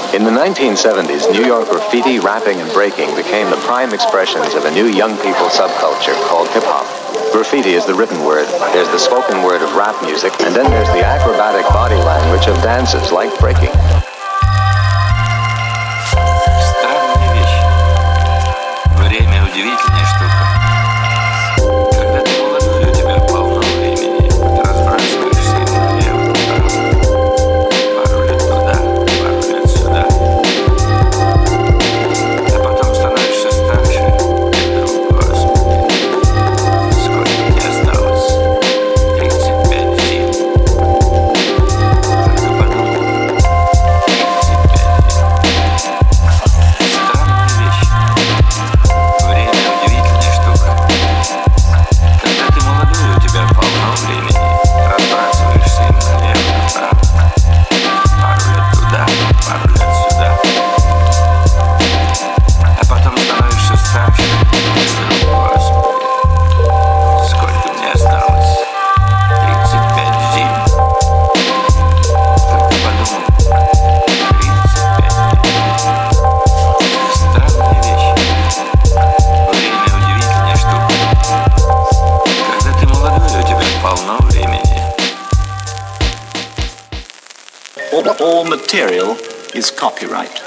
In the 1970s, New York graffiti, rapping, and breaking became the prime expressions of a new young people subculture called hip-hop. Graffiti is the written word, there's the spoken word of rap music, and then there's the acrobatic body language of dances like breaking. Странная вещь. Время удивительная штука. Когда ты молодой, у тебя полно времени. Разбрасываешься налево, направо. Пару лет туда, пару лет сюда. А потом становишься старше. И вдруг, Господи, сколько тебе осталось? 35 зим. Как ты подумал? 35 зим. Странная вещь. Время удивительная штука. Когда ты молодой, у тебя полно времени. Разбрасываешься им налево, направо. Пару лет туда, пару лет сюда. А потом становишься старше. И вдруг, Господи, сколько мне осталось? 35 зим. Как ты подумал? 35 зим. Странная вещь. Время удивительная штука. Когда ты молодой, у тебя полно времени. All material is copyright.